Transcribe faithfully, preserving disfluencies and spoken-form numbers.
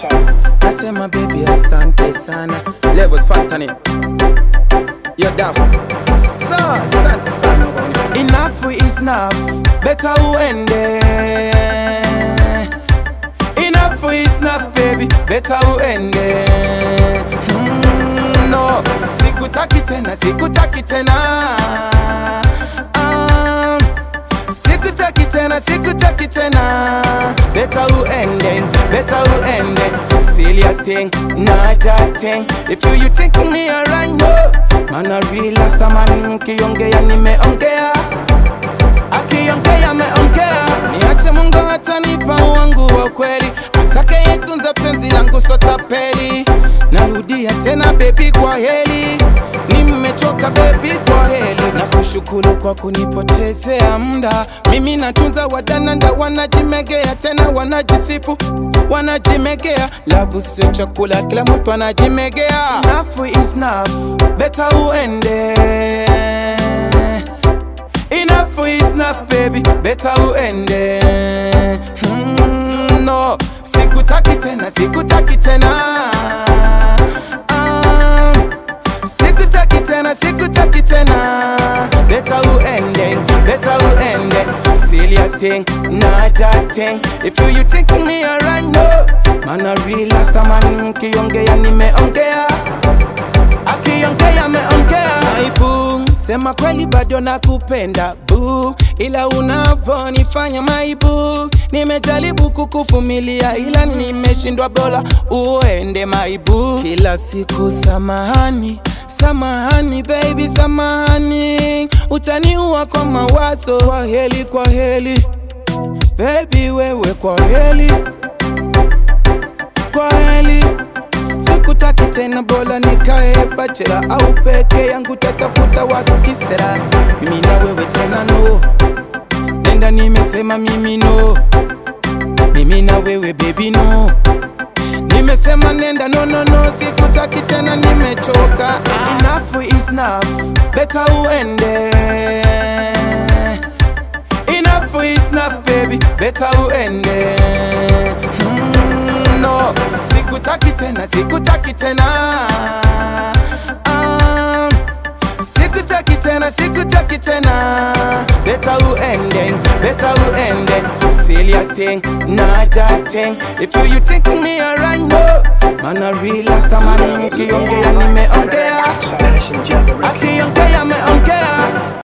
Nasema baby asante sana. Levels Fatani. Yo dafu. So asante sana. Enough is enough. Better uende. Enough is enough baby. Better uende. Mm, no. Sikutaki tena, sikutaki tena. Um, sikutaki tena, sikutaki tena. Better uende, better uende. Serious thing, not a thing. If you you think me alright, no. Man a real last man, kiongea nimeongea. Akiongea meongea. Niache Mungu atanipa wangu wa kweli. Atake yetunza penzi langu sotapeli. Narudia tena baby kwa heli. Nimechoka baby kwa heli. Na kushukuru kwa kunipotezea muda. Mimi natunza wadananda wanajimegea. Tena wanajisifu wanajimegea. Love sio chakula kila mtu anajimegea. Enough is enough. Better uende. Enough is enough baby. Better uende. mm, No. Sikutaki tena, sikutaki tena. um, Sikutaki tena, sikutaki tena. Better uende, better uende. Serious thing, not a thing. If you you think me alright, no. Man a real last man, kiongea nimeongea. Akiongea meongea. My boo, sema kweli bado nakupenda boo. Ila unavonifanya my boo. Nimejaribu kukuvumilia ila nimeshindwa, bora uende my boo. Kila siku samahani, samahani baby samahani. Utaniua kwa mawazo. Kwa heli, kwa heli baby wewe, kwa heli, kwa heli. Sikutaki tena, bora nikae bachela au peke yangu tatafuta watu kisera. Mimi na wewe tena no. Nenda nimesema mimi no. Mimi na wewe baby no. Nimesema nenda no no no. Sikutaki tena, nimechoka. Enough is enough. Better uende. Enough is enough baby. Better uende. mm, No. Sikutaki tena, sikutaki tena. um, Sikutaki tena, sikutaki tena. Better uende, better uende. Serious thing, not a thing. If you you think me alright, no. Man a real last man, kiongea nimeongea. Akiongea meongea.